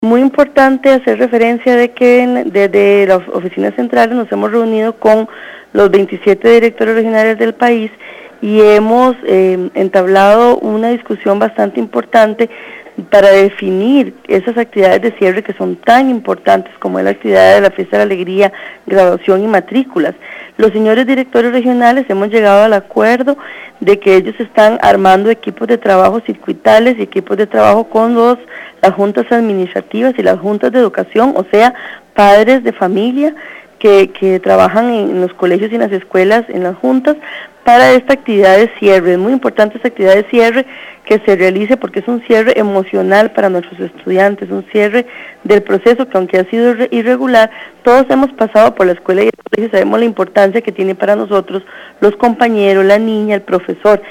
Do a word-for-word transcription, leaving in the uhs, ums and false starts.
Muy importante hacer referencia de que desde las oficinas centrales nos hemos reunido con los veintisiete directores regionales del país y hemos eh, entablado una discusión bastante importante para definir esas actividades de cierre que son tan importantes como es la actividad de la Fiesta de la Alegría, graduación y matrículas. Los señores directores regionales hemos llegado al acuerdo de que ellos están armando equipos de trabajo circuitales y equipos de trabajo con los, las juntas administrativas y las juntas de educación, o sea, padres de familia que, que trabajan en los colegios y en las escuelas, en las juntas, para esta actividad de cierre. Es muy importante esta actividad de cierre que se realice porque es un cierre emocional para nuestros estudiantes, un cierre del proceso que aunque ha sido irregular, todos hemos pasado por la escuela y el colegio, sabemos la importancia que tiene para nosotros los compañeros, la niña, el profesor.